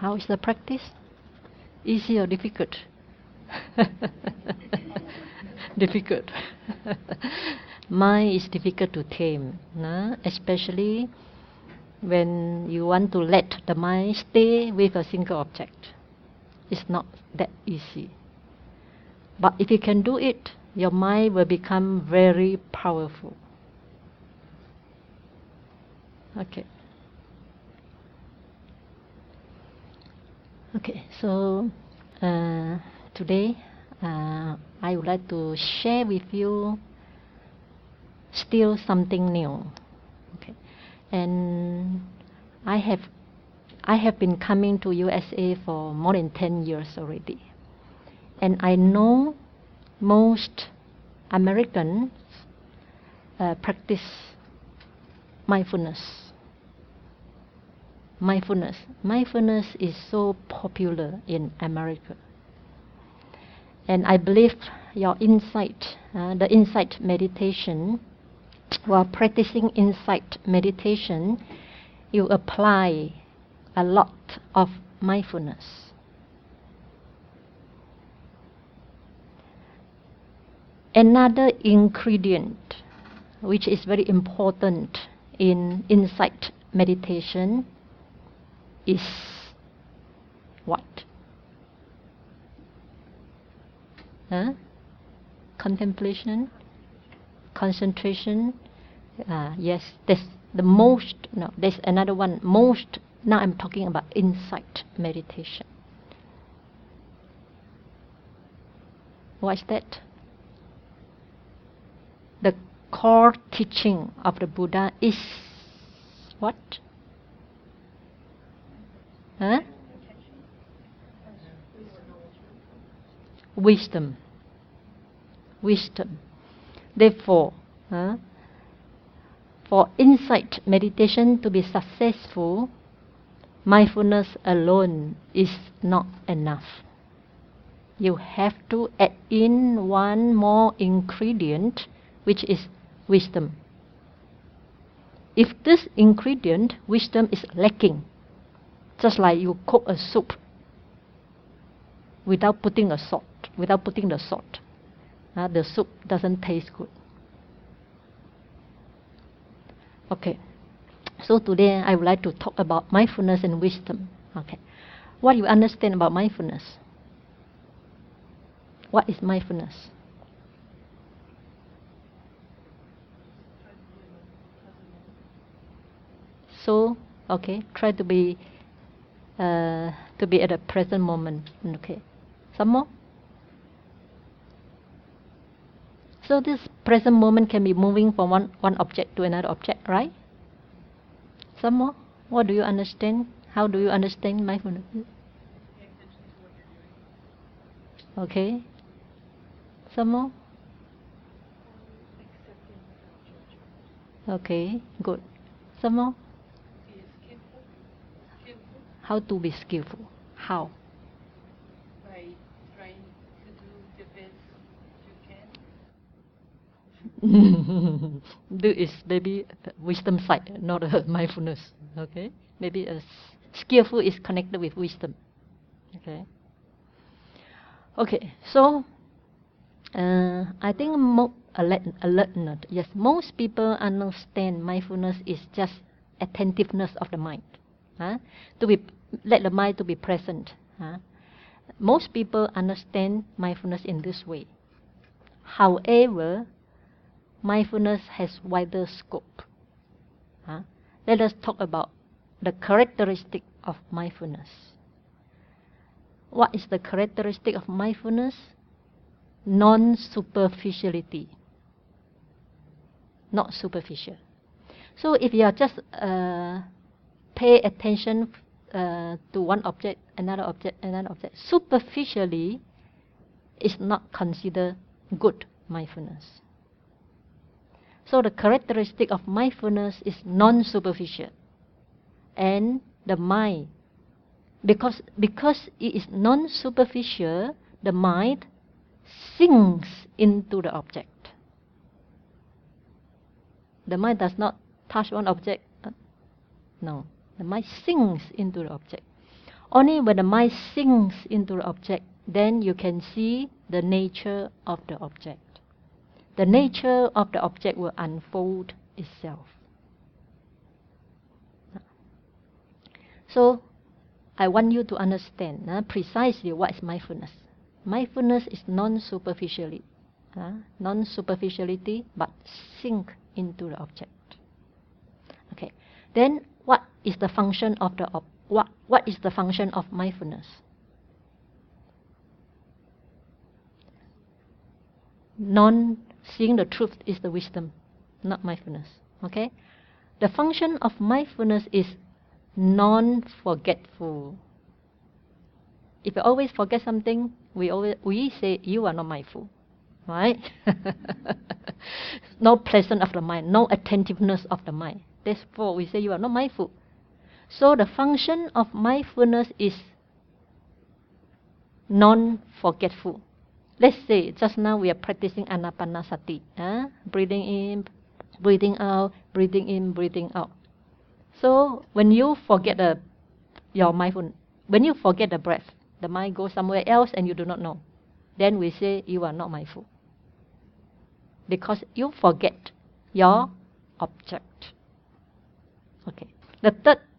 How is the practice? Easy or difficult? Difficult. Mind is difficult to tame, no? Especially when you want to let the mind stay with a single object. It's not that easy. But if you can do it, your mind will become very powerful. Okay. Okay, so today I would like to share with you still something new. Okay, and I have been coming to USA for more than 10 years already, and I know most Americans practice mindfulness. Mindfulness is so popular in America. And I believe your insight, the insight meditation, while practicing insight meditation, you apply a lot of mindfulness. Another ingredient which is very important in insight meditation is what? Contemplation, concentration. Yes, that's the most. No, there's another one. Most. Now I'm talking about insight meditation. What's that? The core teaching of the Buddha is what? Wisdom. Therefore, for insight meditation to be successful, mindfulness alone is not enough. You have to add in one more ingredient, which is wisdom. If this ingredient, wisdom, is lacking, just like you cook a soup without putting the salt, the soup doesn't taste good. Okay, so today I would like to talk about mindfulness and wisdom. Okay, what do you understand about mindfulness? What is mindfulness? So, okay, try to be at the present moment. Okay, some more. So this present moment can be moving from one object to another object, right? Some more. What do you understand? How do you understand mindfulness? Okay. Some more. Okay, good. Some more. How to be skillful? How? By trying to do the best you can. Do is maybe wisdom side, not mindfulness. Okay, maybe skillful is connected with wisdom. Okay. Okay, so I think alertness. Yes, most people understand mindfulness is just attentiveness of the mind. Let the mind to be present. Most people understand mindfulness in this way. However, mindfulness has wider scope. Let us talk about the characteristic of mindfulness. What is the characteristic of mindfulness? Non-superficiality. Not superficial. So if you are just pay attention to one object, another object, superficially, is not considered good mindfulness. So the characteristic of mindfulness is non-superficial, and the mind, because it is non-superficial, the mind sinks into the object. The mind does not touch one object. No, the mind sinks into the object. Only when the mind sinks into the object, then you can see the nature of the object. The nature of the object will unfold itself. So, I want you to understand precisely what is mindfulness. Mindfulness is non-superficiality, but sink into the object. Okay. Then, what is the function of the what is the function of mindfulness? Non-seeing the truth is the wisdom, not mindfulness. Okay. The function of mindfulness is non-forgetful. If you always forget something, we say you are not mindful, right? No presence of the mind, no attentiveness of the mind. Therefore, we say you are not mindful. So the function of mindfulness is non-forgetful. Let's say just now we are practicing anapanasati, breathing in, breathing out, breathing in, breathing out. So when you forget your mindfulness, when you forget the breath, the mind goes somewhere else and you do not know. Then we say you are not mindful. Because you forget your object. Okay. The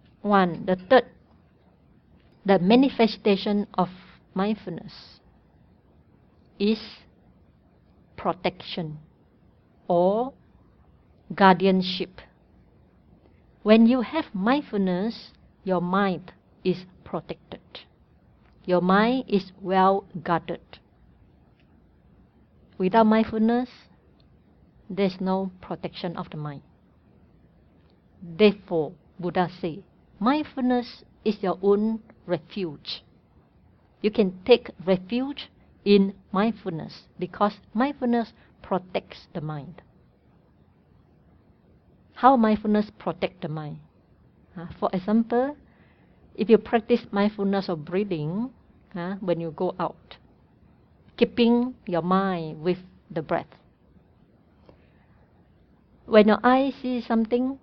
manifestation of mindfulness is protection or guardianship. When you have mindfulness, your mind is protected. Your mind is well guarded. Without mindfulness, there's no protection of the mind. Therefore, Buddha says, mindfulness is your own refuge. You can take refuge in mindfulness because mindfulness protects the mind. How mindfulness protects the mind? For example, if you practice mindfulness of breathing, when you go out, keeping your mind with the breath. When your eye sees something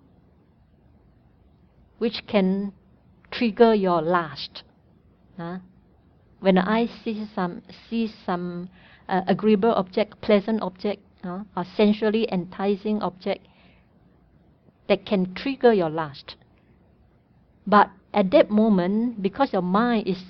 which can trigger your lust, when the eye sees some agreeable object, pleasant object, or sensually enticing object that can trigger your lust. But at that moment, because your mind is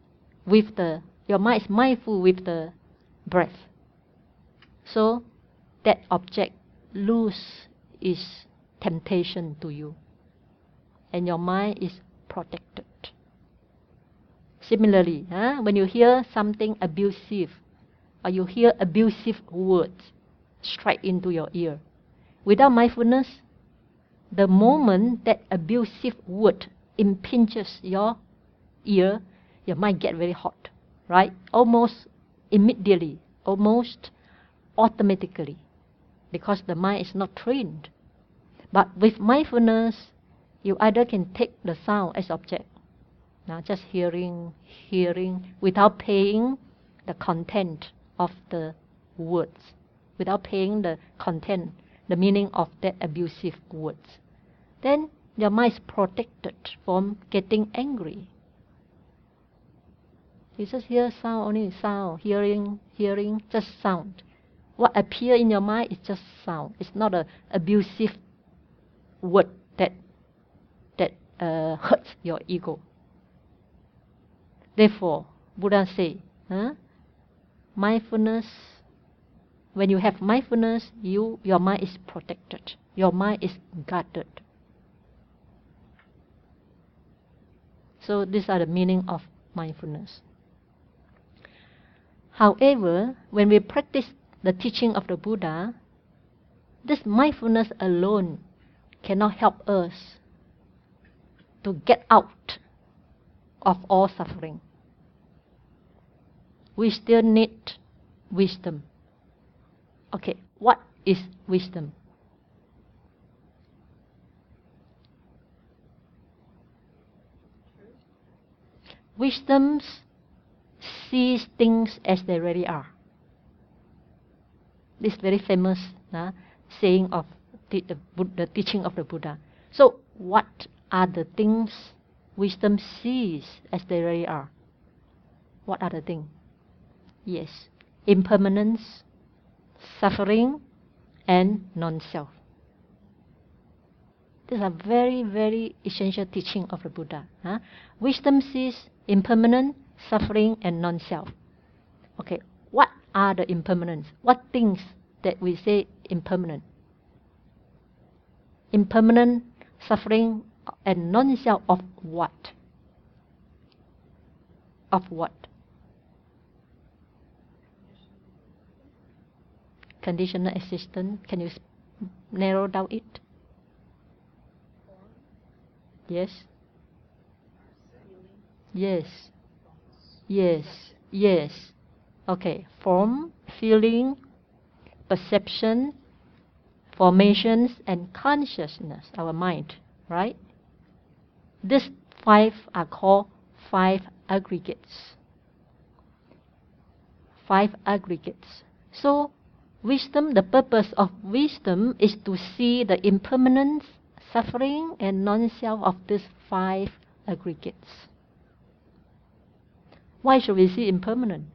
mindful with the breath, so that object loses its temptation to you, and your mind is protected. Similarly, when you hear something abusive, or you hear abusive words strike into your ear, without mindfulness, the moment that abusive word impinges your ear, your mind gets very hot, right? Almost immediately, almost automatically, because the mind is not trained. But with mindfulness, you either can take the sound as object, just hearing, without paying the content of the words, without paying the content, the meaning of that abusive words. Then your mind is protected from getting angry. You just hear sound, only sound, hearing, just sound. What appears in your mind is just sound. It's not an abusive word that hurts your ego. Therefore, Buddha says, mindfulness, when you have mindfulness, your mind is protected. Your mind is guarded. So these are the meaning of mindfulness. However, when we practice the teaching of the Buddha, this mindfulness alone cannot help us to get out of all suffering. We still need wisdom. Okay, what is wisdom? Wisdom sees things as they really are. This very famous saying of the teaching of the Buddha. So, what are the things wisdom sees as they really are. What are the things? Yes, impermanence, suffering, and non-self. These are very, very essential teaching of the Buddha. Wisdom sees impermanent, suffering, and non-self. Okay, what are the impermanents? What things that we say impermanent? Impermanent, suffering, and non-self of what? Of what? Conditional existence. Can you narrow down it? Yes. Yes. Yes. Yes. Okay. Form, feeling, perception, formations, and consciousness, our mind, right? These 5 are called 5 aggregates. 5 aggregates. So, wisdom, the purpose of wisdom is to see the impermanence, suffering, and non-self of these 5 aggregates. Why should we see impermanent?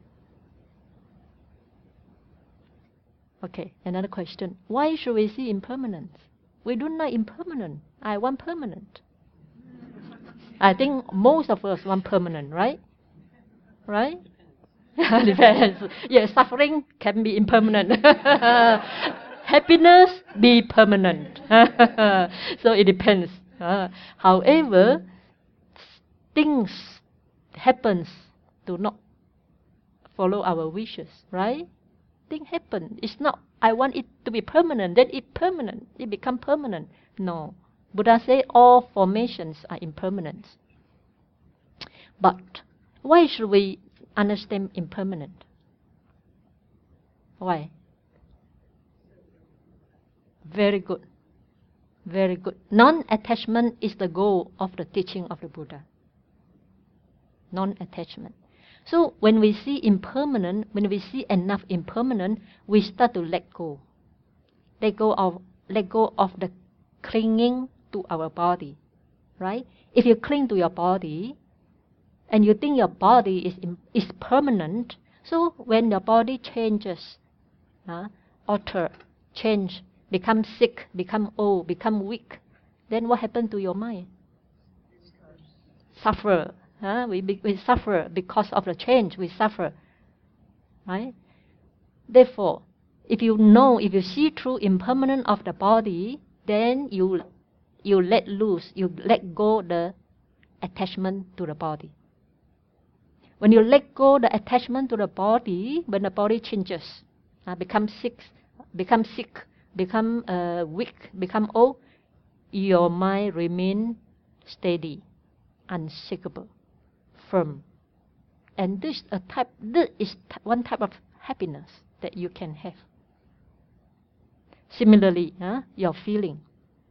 Okay, another question. Why should we see impermanence? We don't like impermanent. I want permanent. I think most of us want permanent, right? Right? Depends. Yes, suffering can be impermanent. Happiness be permanent. So it depends. However, things happens do not follow our wishes, right? Things happen. It's not I want it to be permanent, then it permanent. It become permanent. No. Buddha say all formations are impermanent. But why should we understand impermanent? Why? Very good. Very good. Non-attachment is the goal of the teaching of the Buddha. Non-attachment. So when we see impermanent, when we see enough impermanent, we start to let go. Let go of the clinging to our body, right? If you cling to your body, and you think your body is permanent, so when your body changes, alter, change, become sick, become old, become weak, then what happened to your mind? Suffer. We suffer because of the change. We suffer, right? Therefore, if you see through impermanence of the body, then you let loose, you let go the attachment to the body. When you let go the attachment to the body, when the body changes, become sick, become weak, become old, your mind remain steady, unshakable, firm. And this is one type of happiness that you can have. Similarly, your feeling.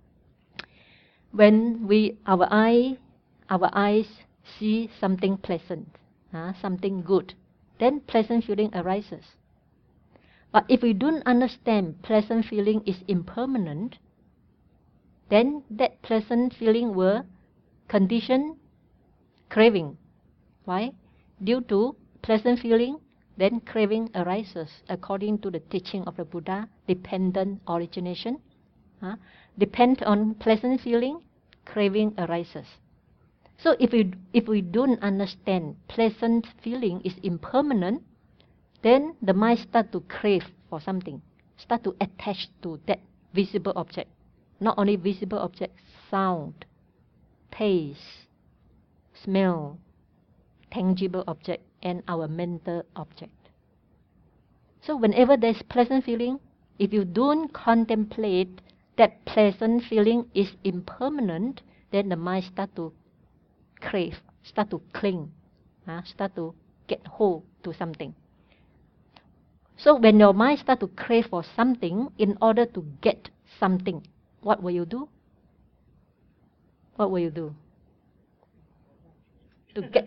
When our eyes see something pleasant, something good, then pleasant feeling arises. But if we don't understand pleasant feeling is impermanent, then that pleasant feeling will condition craving. Why? Due to pleasant feeling, then craving arises according to the teaching of the Buddha, dependent origination. Depend on pleasant feeling, craving arises. So if we don't understand pleasant feeling is impermanent, then the mind start to crave for something, start to attach to that visible object. Not only visible object, sound, taste, smell, tangible object, and our mental object. So whenever there's pleasant feeling, if you don't contemplate that pleasant feeling is impermanent, then the mind start to crave, start to cling, start to get hold to something. So when your mind start to crave for something, in order to get something, what will you do? What will you do? To get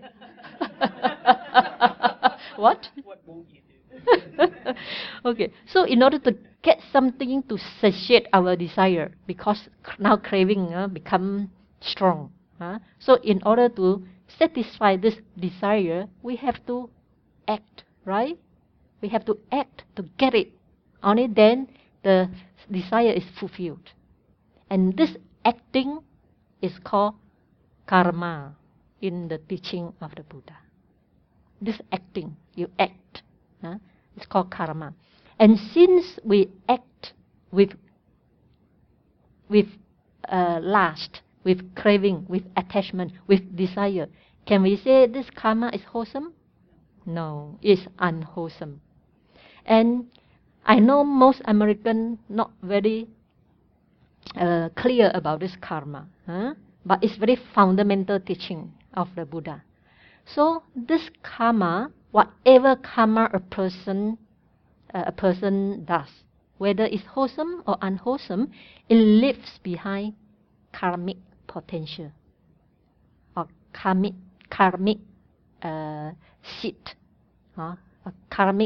what? What won't you do? Okay, so in order to get something to satiate our desire, because now craving become strong, So in order to satisfy this desire, we have to act, right? We have to act to get it. Only then the desire is fulfilled. And this acting is called karma in the teaching of the Buddha. This acting, you act, it's called karma. And since we act with lust, with craving, with attachment, with desire, can we say this karma is wholesome? No, it's unwholesome. And I know most Americans not very clear about this karma, but it's very fundamental teaching of the Buddha. So this karma, whatever karma a person does, whether it's wholesome or unwholesome, it leaves behind karmic potential or karmic seed, a karmic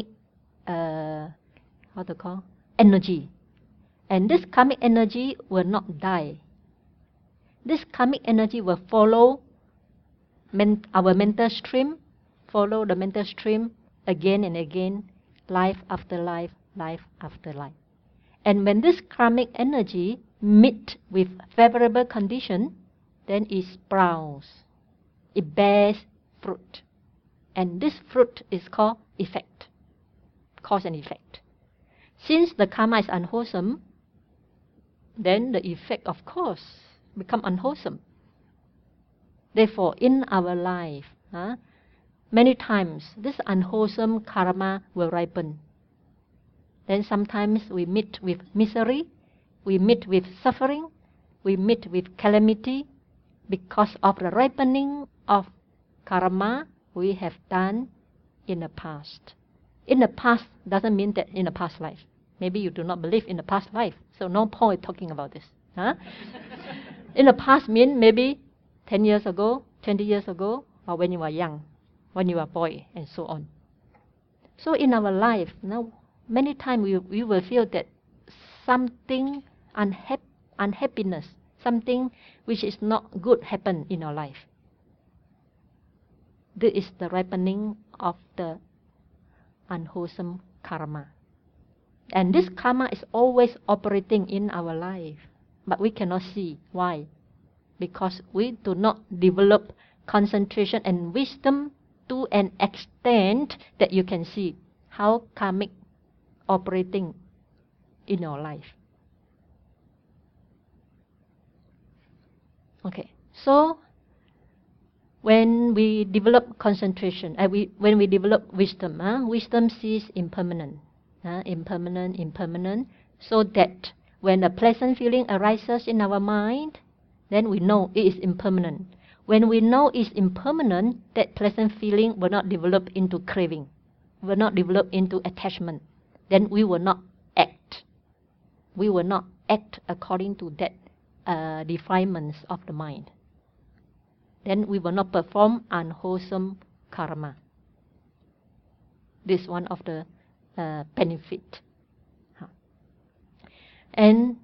energy. And this karmic energy will not die. This karmic energy will follow our mental stream, follow the mental stream again and again, life after life, life after life. And when this karmic energy meet with favorable condition, then it sprouts, it bears fruit. And this fruit is called effect, cause and effect. Since the karma is unwholesome, then the effect, of course, become unwholesome. Therefore, in our life, many times this unwholesome karma will ripen. Then sometimes we meet with misery, we meet with suffering, we meet with calamity because of the ripening of karma we have done in the past. In the past doesn't mean that in the past life. Maybe you do not believe in the past life, so no point talking about this. In the past means maybe 10 years ago, 20 years ago, or when you were young, when you were a boy, and so on. So in our life, now many times we will feel that something unhappiness, something which is not good happened in our life. This is the ripening of the unwholesome karma. And this karma is always operating in our life, but we cannot see. Why? Because we do not develop concentration and wisdom to an extent that you can see how karmic operating in your life. Okay, so when we develop concentration, when we develop wisdom, wisdom sees impermanent, impermanent, so that when a pleasant feeling arises in our mind, then we know it is impermanent. When we know it's impermanent, that pleasant feeling will not develop into craving, will not develop into attachment. Then we will not act. We will not act according to that defilements of the mind. Then we will not perform unwholesome karma. This is one of the benefit. And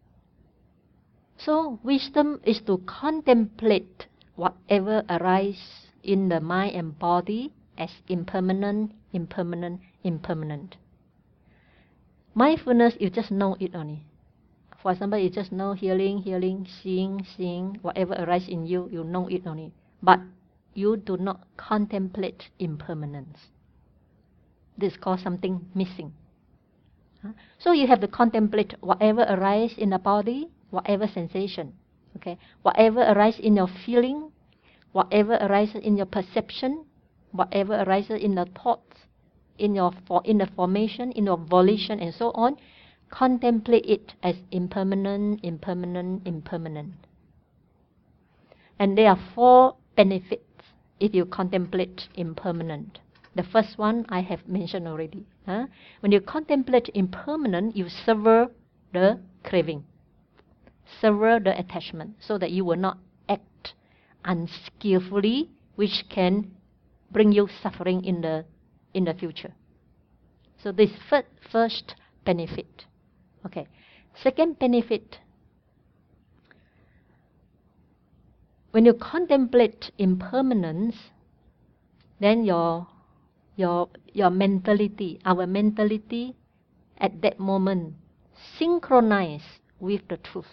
so wisdom is to contemplate whatever arises in the mind and body as impermanent, impermanent, impermanent. Mindfulness, you just know it only. For example, you just know hearing, seeing, whatever arises in you, you know it only. But you do not contemplate impermanence. This is called something missing. So you have to contemplate whatever arises in the body, whatever sensation, okay, whatever arises in your feeling, whatever arises in your perception, whatever arises in the thoughts, in the formation, in your volition, and so on. Contemplate it as impermanent, impermanent, impermanent. And there are 4 benefits if you contemplate impermanent. The first one I have mentioned already. When you contemplate impermanent, you sever the craving, sever the attachment, so that you will not act unskillfully, which can bring you suffering in the future. So this first benefit. Okay. Second benefit. when you contemplate impermanence, then your mentality, our mentality at that moment synchronize with the truth.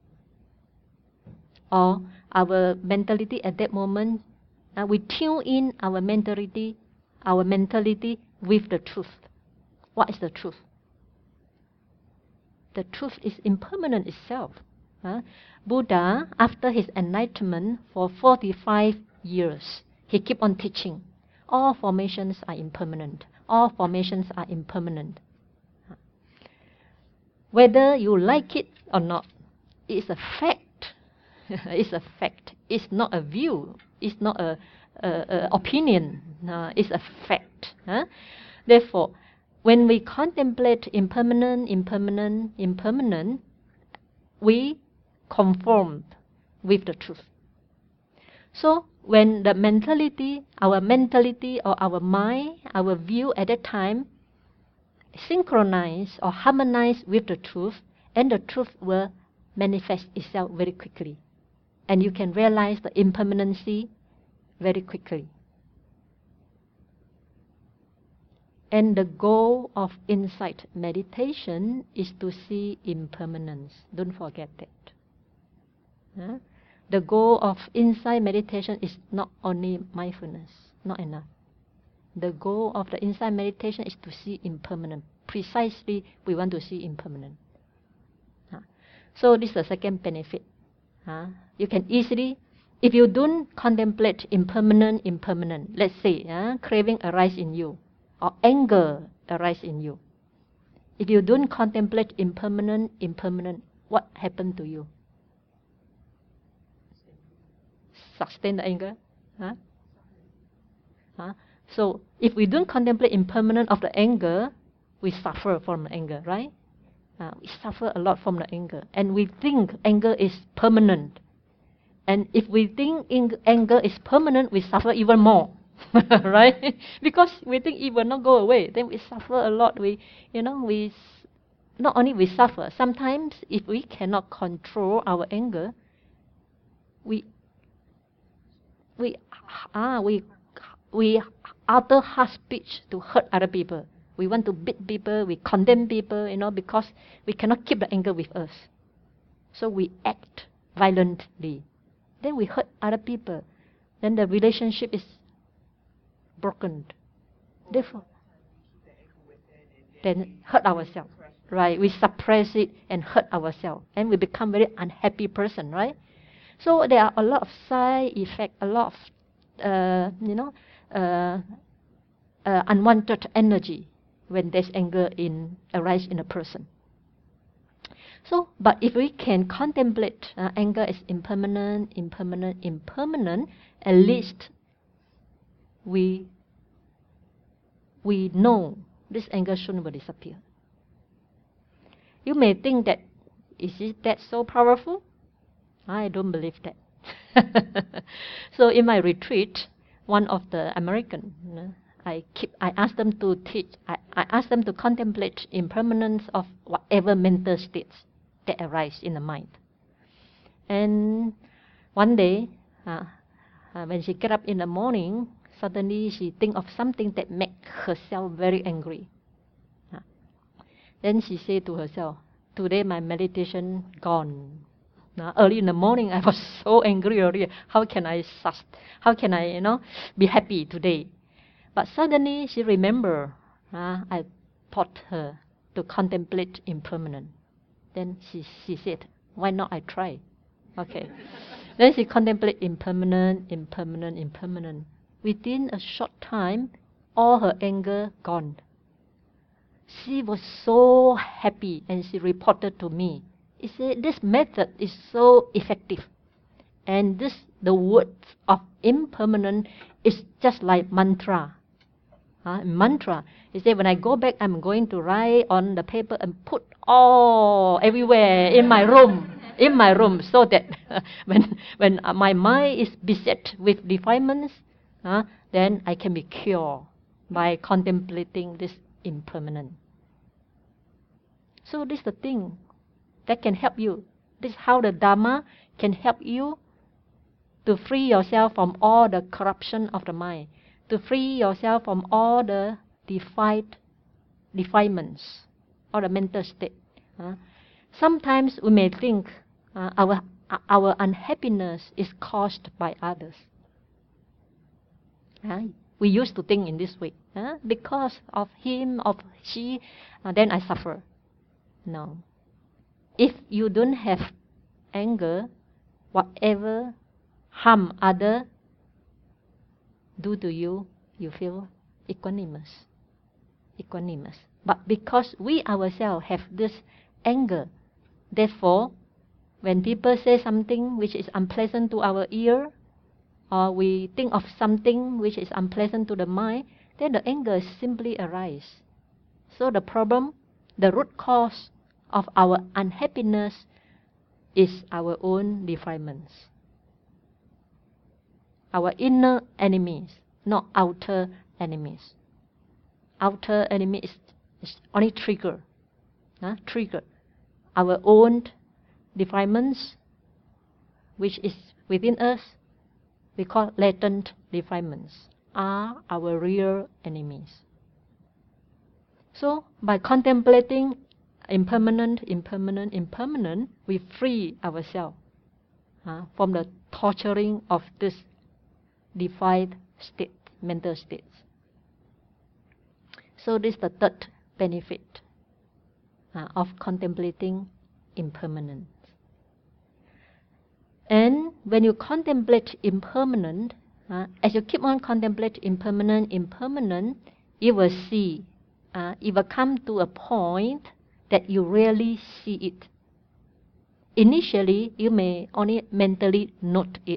Or our mentality at that moment, we tune in our mentality with the truth. What is the truth? The truth is impermanent itself. Buddha, after his enlightenment for 45 years, he kept on teaching. All formations are impermanent. All formations are impermanent. Whether you like it or not, it's a fact. It's a fact. It's not a view. It's not a opinion. No, it's a fact. Therefore, when we contemplate impermanent, we conform with the truth. So when the mentality, our mentality or our mind, our view at that time synchronize or harmonize with the truth, and the truth will manifest itself very quickly. And you can realize the impermanency very quickly. And the goal of insight meditation is to see impermanence. Don't forget that. The goal of insight meditation is not only mindfulness, not enough. The goal of the insight meditation is to see impermanent. Precisely, we want to see impermanent. So this is the second benefit. You can easily, if you don't contemplate impermanent, let's say craving arise in you, or anger arise in you. If you don't contemplate impermanent, what happened to you? Sustain the anger. So if we don't contemplate impermanent of the anger, we suffer from the anger, right? We suffer a lot from the anger, and we think anger is permanent. And if we think anger is permanent, we suffer even more, right? Because we think it will not go away, then we suffer a lot. We not only we suffer. Sometimes, if we cannot control our anger, we utter harsh speech to hurt other people. We want to beat people, we condemn people, because we cannot keep the anger with us. So we act violently. Then we hurt other people. Then the relationship is broken. Therefore, then hurt ourselves. Right? We suppress it and hurt ourselves. And we become very unhappy person, right? So there are a lot of side effects, a lot of, unwanted energy when there's anger arise in a person. So, but if we can contemplate anger is impermanent, at least we know this anger soon will disappear. You may think that, is that so powerful? I don't believe that. So in my retreat, one of the American, I asked them to teach. I asked them to contemplate impermanence of whatever mental states that arise in the mind. And one day, when she get up in the morning, suddenly she think of something that make herself very angry. Then she said to herself, "Today my meditation gone. Early in the morning I was so angry already. How can I be happy today?" But suddenly she remembered, I taught her to contemplate impermanent. Then she said, "Why not I try?" Okay. Then she contemplated impermanent. Within a short time, all her anger gone. She was so happy, and she reported to me. She said, "This method is so effective. And the words of impermanent is just like mantra." Mantra. He said, "When I go back, I'm going to write on the paper and put all everywhere in my room, so that when my mind is beset with defilements, then I can be cured by contemplating this impermanent." So this is the thing that can help you. This is how the Dharma can help you to free yourself from all the corruption of the mind, to free yourself from all the defilements or the mental state. Sometimes we may think our unhappiness is caused by others. We used to think in this way. Because of him, of she, then I suffer. No. If you don't have anger, whatever harm other do to you, you feel equanimous. But because we ourselves have this anger, therefore, when people say something which is unpleasant to our ear, or we think of something which is unpleasant to the mind, then the anger simply arises. So the problem, the root cause of our unhappiness is our own defilements. Our inner enemies, not outer enemies. Outer enemy is only trigger. Trigger. Our own defilements, which is within us, we call latent defilements, are our real enemies. So, by contemplating impermanent, we free ourselves from the torturing of this defiled state, mental states. So this is the third benefit of contemplating impermanence. And when you contemplate impermanent, as you keep on contemplating impermanent, you will see, you will come to a point that you really see it. Initially, you may only mentally note it.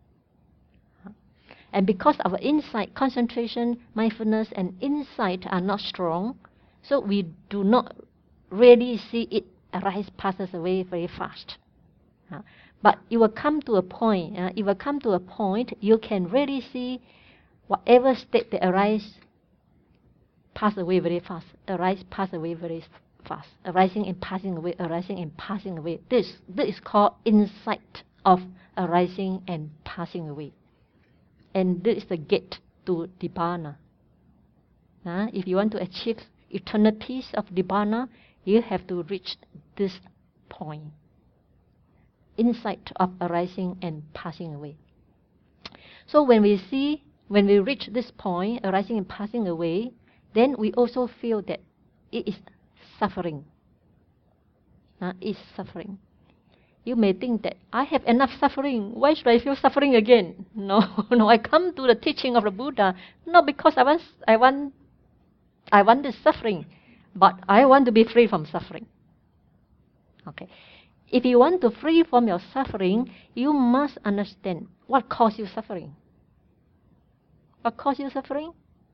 And because our insight, concentration, mindfulness, and insight are not strong, so we do not really see it arise, passes away very fast. But you will come to a point. You can really see whatever state that arises, pass away very fast. Arise, pass away very fast. Arising and passing away. Arising and passing away. This is called insight of arising and passing away. And this is the gate to Nibbana. If you want to achieve eternal peace of Nibbana, you have to reach this point. Insight of arising and passing away. So when we reach this point, arising and passing away, then we also feel that it is suffering. It's suffering. You may think that I have enough suffering. Why should I feel suffering again? No. I come to the teaching of the Buddha not because I want this suffering, but I want to be free from suffering. Okay. If you want to free from your suffering, you must understand what caused you suffering. What caused you suffering?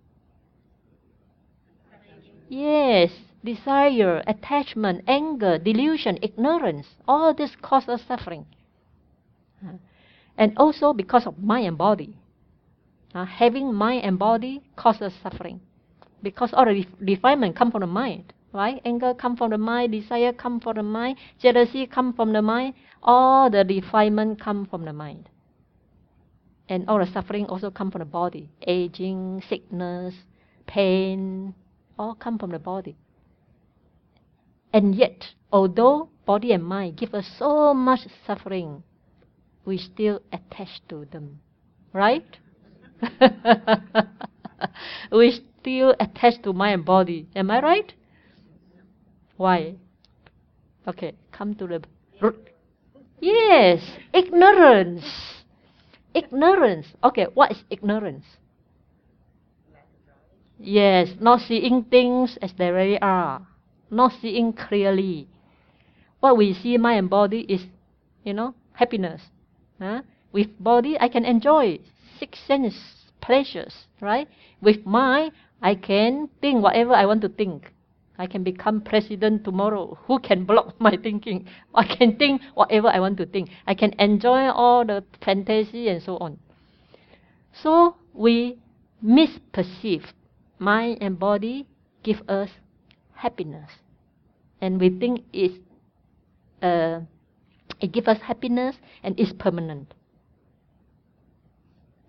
Yes, desire, attachment, anger, delusion, ignorance. All this causes suffering. And also because of mind and body. Having mind and body causes suffering. Because all the defilement come from the mind. Right? Anger come from the mind, desire come from the mind, jealousy come from the mind. All the defilement come from the mind. And all the suffering also come from the body. Aging, sickness, pain, all come from the body. And yet, although body and mind give us so much suffering, we still attach to them. Right? We still attach to mind and body. Am I right? Why? Okay, come to the root. Yes, ignorance. Ignorance. Okay, what is ignorance? Yes, not seeing things as they really are. Not seeing clearly. What we see mind and body is, happiness. With body, I can enjoy six sense pleasures, right? With mind, I can think whatever I want to think. I can become president tomorrow. Who can block my thinking? I can think whatever I want to think. I can enjoy all the fantasy and so on. So we misperceive. Mind and body give us happiness. And we think it gives us happiness and is permanent.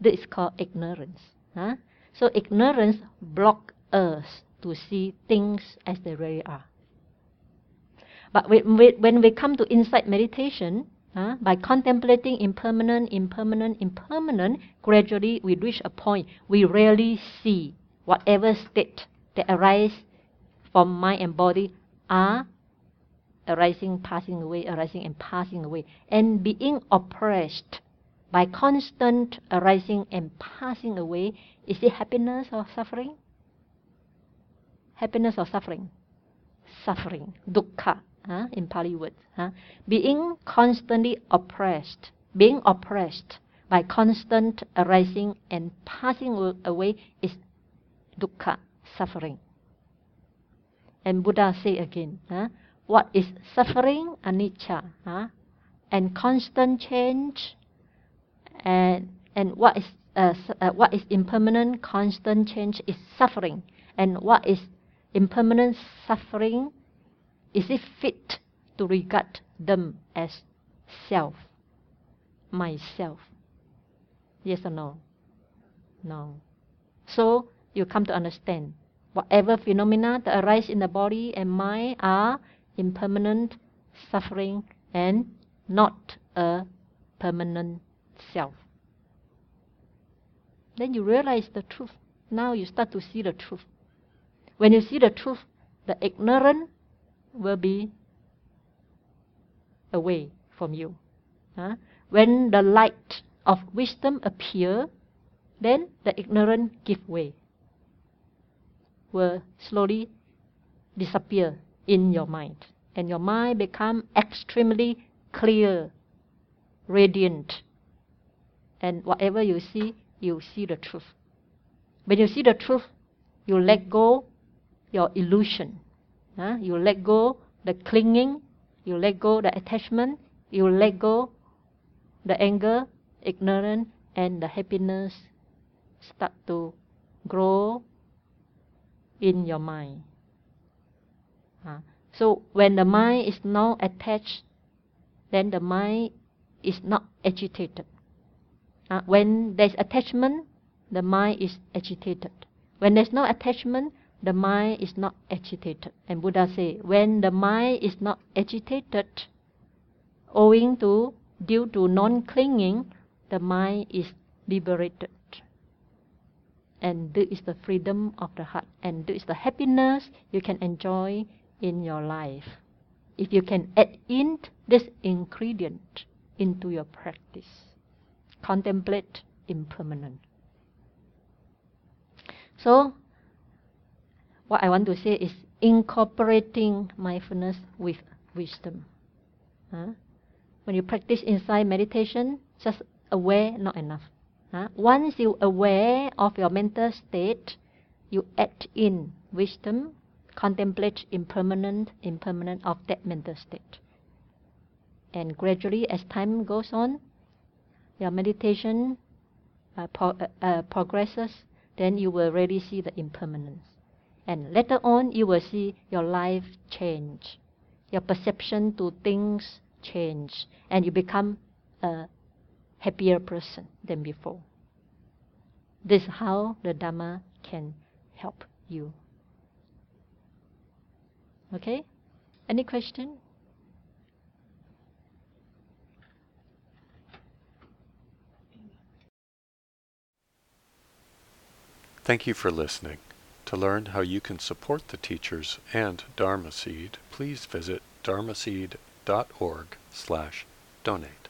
This is called ignorance. So ignorance blocks us to see things as they really are. But when we come to insight meditation, by contemplating impermanent, gradually we reach a point we rarely see whatever state that arise from mind and body are arising, passing away, arising and passing away, and being oppressed by constant arising and passing away. Is it happiness or suffering? Happiness or suffering? Suffering, dukkha, in Pali words. Being constantly oppressed, by constant arising and passing away is dukkha, suffering. And Buddha say again, what is suffering? Anicca. And constant change. And what is impermanent? Constant change is suffering. And what is impermanent suffering? Is it fit to regard them as self, myself? Yes or no? No. So you come to understand whatever phenomena that arise in the body and mind are impermanent, suffering, and not a permanent self. Then you realize the truth. Now you start to see the truth. When you see the truth, the ignorant will be away from you. When the light of wisdom appear, then the ignorant give way, will slowly disappear in your mind, and your mind become extremely clear, radiant, and whatever you see the truth. When you see the truth, you let go your illusion. You let go the clinging, you let go the attachment, you let go the anger, ignorance, and the happiness start to grow in your mind. So when the mind is not attached, then the mind is not agitated. When there's attachment, the mind is agitated. When there's no attachment, the mind is not agitated. And Buddha say, when the mind is not agitated, due to non-clinging, the mind is liberated. And this is the freedom of the heart. And this is the happiness you can enjoy in your life. If you can add in this ingredient into your practice. Contemplate impermanent. So, what I want to say is incorporating mindfulness with wisdom. When you practice insight meditation, just aware not enough. Once you're aware of your mental state, you add in wisdom, contemplate impermanent of that mental state. And gradually, as time goes on, your meditation progresses, then you will really see the impermanence. And later on, you will see your life change. Your perception to things change. And you become a happier person than before. This is how the Dhamma can help you. Okay? Any question? Thank you for listening. To learn how you can support the teachers and Dharma Seed, please visit dharmaseed.org/donate.